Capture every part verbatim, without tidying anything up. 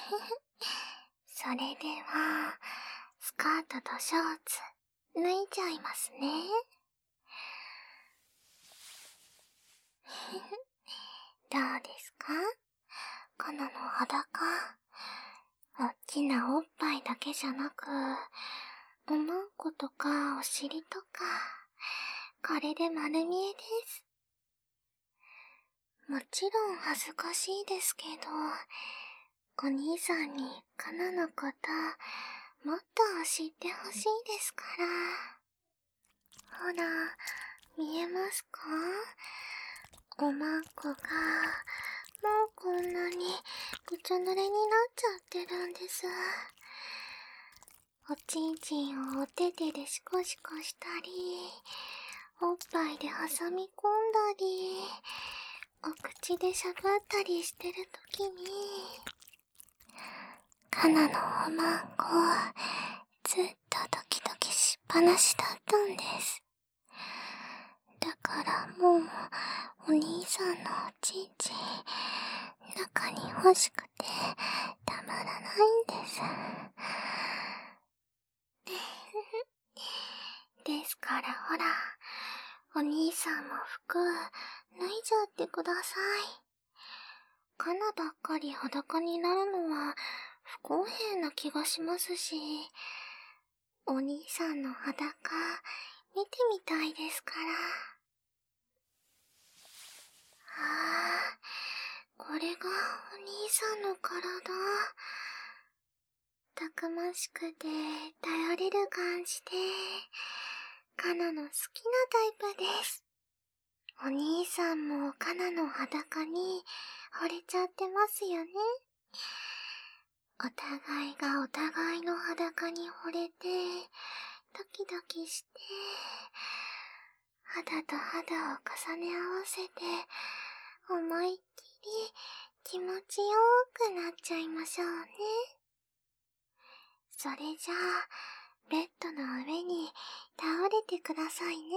それでは、スカートとショーツ、脱いじゃいますね。どうですか？カナの裸。おっきなおっぱいだけじゃなく、おまんことかお尻とか、これで丸見えです。もちろん恥ずかしいですけど、お兄さんにカナのこと、もっと知ってほしいですから。ほら、見えますか？おまんこが、もうこんなにぐちょ濡れになっちゃってるんです。おちんちんをお手手でシコシコしたり、おっぱいで挟み込んだり、お口でしゃぶったりしてるときに、カナのおまんこはずっとドキドキしっぱなしだったんです。だからもうお兄さんのおちんちん中に欲しくてたまらないんです。ですからほら、お兄さんも服脱いじゃってください。カナばっかり裸になるのは不公平な気がしますし、お兄さんの裸見てみたいですから。ああ、これがお兄さんの体。たくましくて頼れる感じで、カナの好きなタイプです。お兄さんもカナの裸に惚れちゃってますよね。お互いがお互いの裸に惚れて、ドキドキして、肌と肌を重ね合わせて、思いっきり気持ちよくなっちゃいましょうね。それじゃあ、ベッドの上に倒れてくださいね。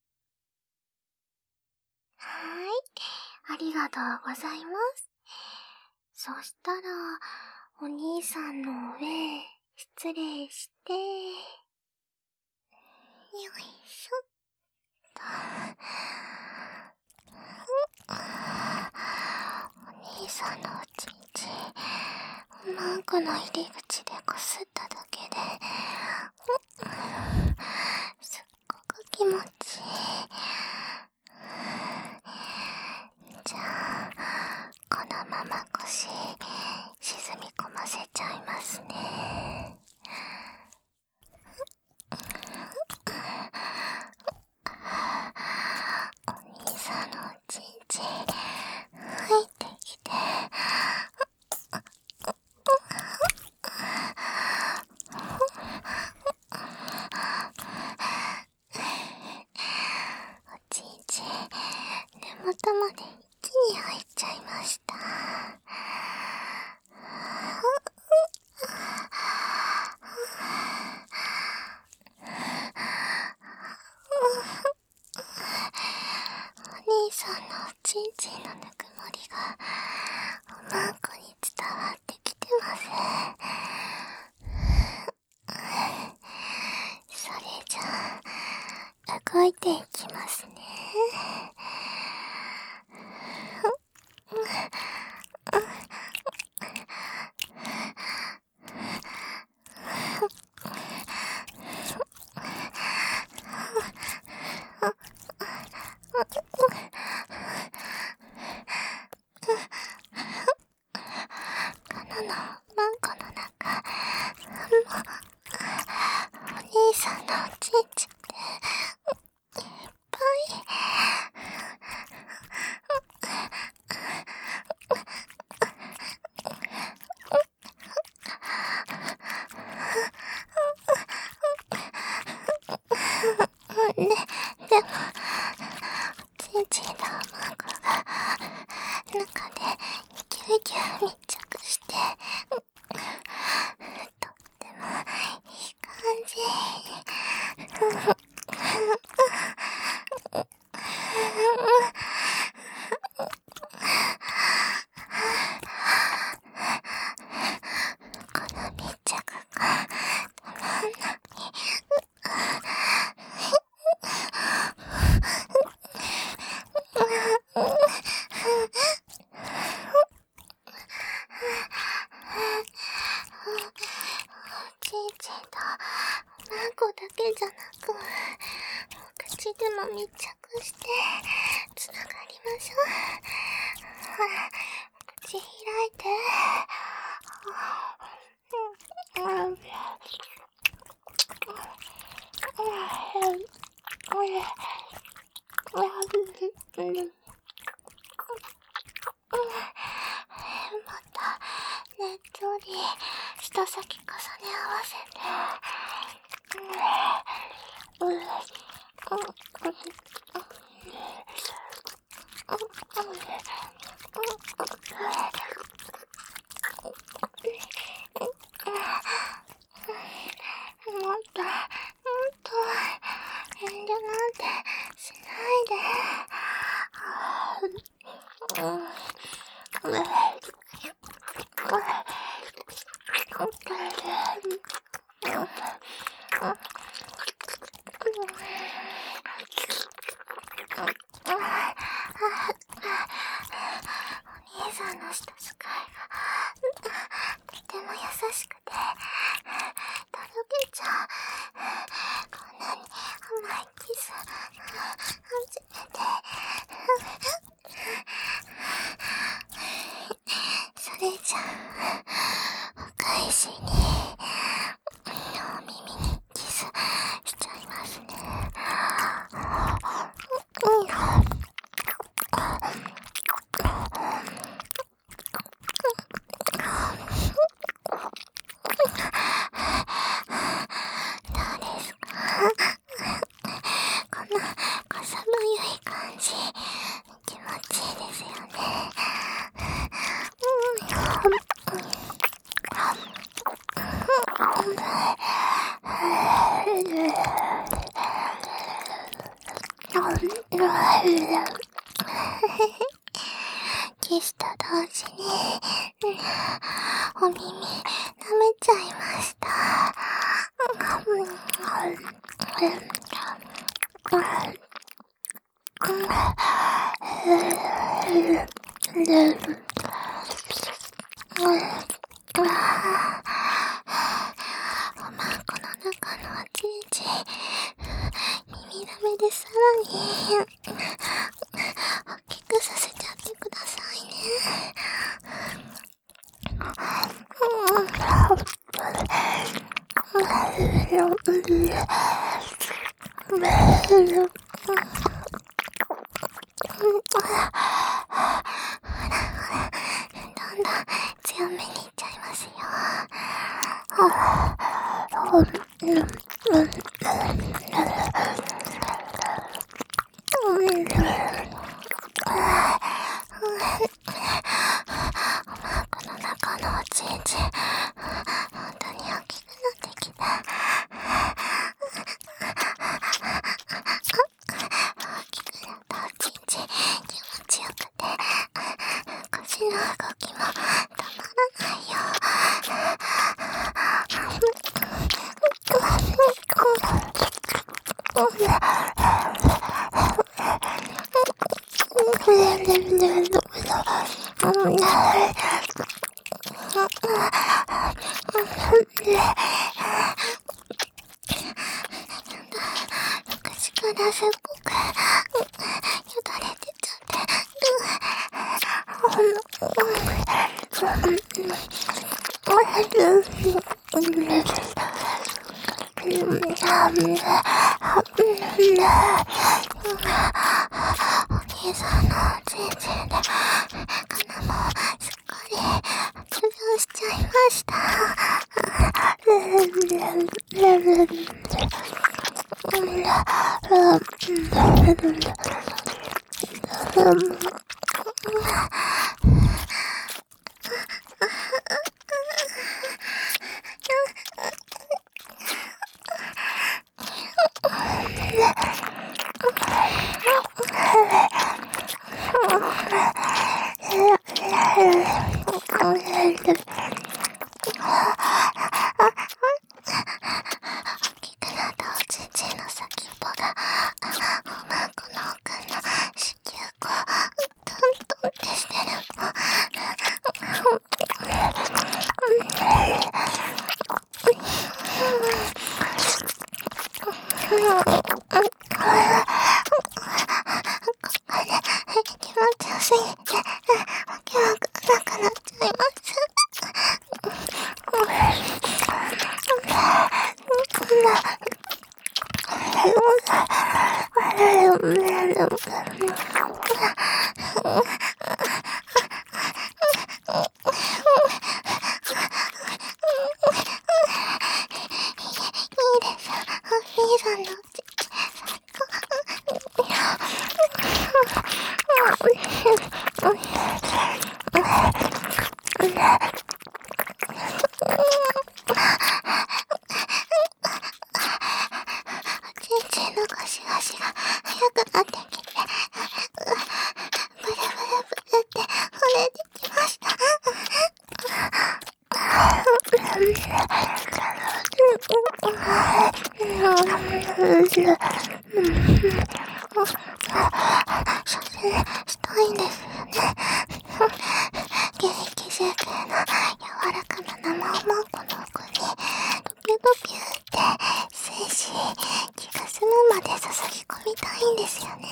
はーい、ありがとうございます。そしたら、お兄さんの上、失礼して、よいしょっと。お兄さんのおちんちん、おまんこの入り口でこすっただけで、すっごく気持ちいい。じゃあ、このまま腰沈み込ませちゃいますね。お兄さんのおちんちん入ってきて、おちんちん根元まで一気に入っちゃいました。お兄さんのおちんちんのぬくもりがおまんこに伝わってきてます。それじゃあ動いていきますね。カナのマンコの中、お兄さんのおちんちんでいっぱい。ね、でも、ちんちんとおまんこが中でギュギュ密着して、とってもいい感じ。 けじゃなく、口でも密着してつながりましょう。ほら、口開いて。またねっとり舌先重ね合わせて。もっともっと遠慮なんてしないで。お兄さんの舌使いがとても優しくてとろけちゃう。こんなに甘いキス初めて。それじゃあお返しにお耳にキスしちゃいますね。キスと同時にお耳舐めちゃいました。おまんこの中のおちんちん耳舐めでさらに大きくさせちゃってくださいね。どんどん強めにいっちゃいますよ。この中のおちんちん本当に大きくなってきた。大きくなったおちんちん気持ちよくて腰の動きもたまらないよ。口からすっごくよだれ出ちゃってお兄さんのおちんちんで鼻もすっかり通常しちゃいました。 したいんですよね。ゲリキジュークの柔らかな生マンコの奥にドキュドキュって精子気が済むまで注ぎ込みたいんですよね。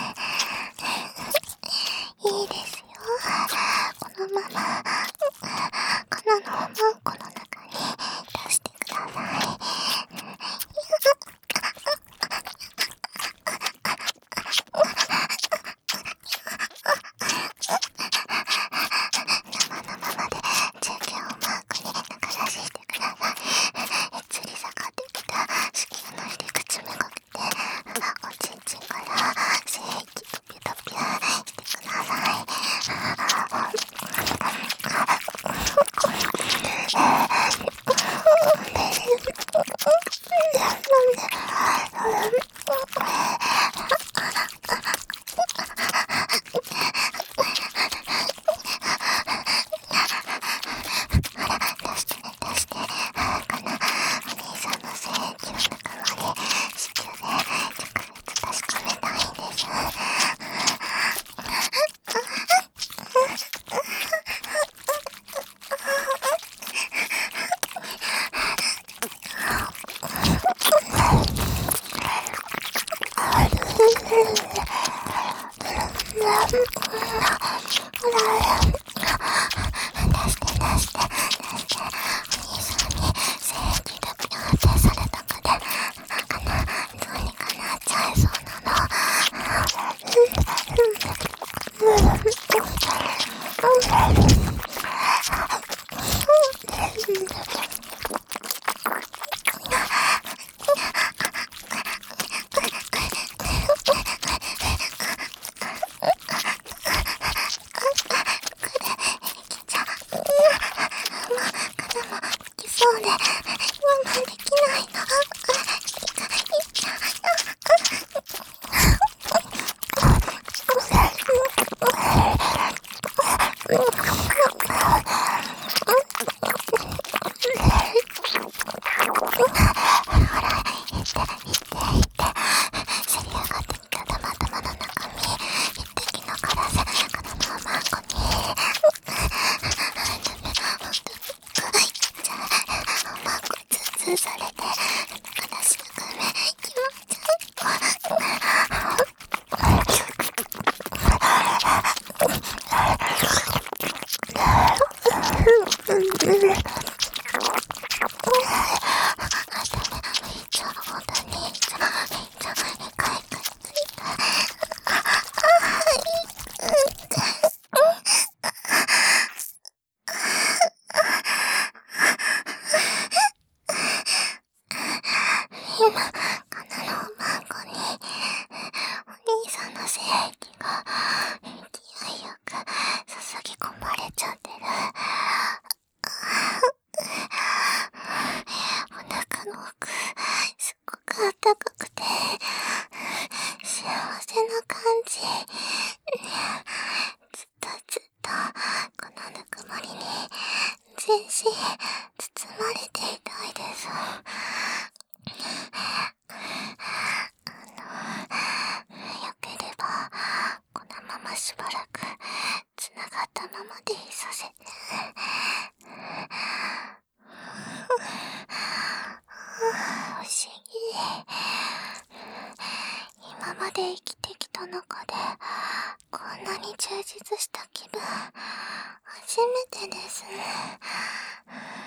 いいですよ。このままカナのマンコの中に出してください。そうで、我慢できないの。されて話がごめん気持ち高くて幸せな感じ。ずっとずっとこのぬくもりに全身包まれていたいです。あのよければこのまましばらくつながったままでいさせて。不思議。今まで生きてきた中でこんなに充実した気分初めてですね。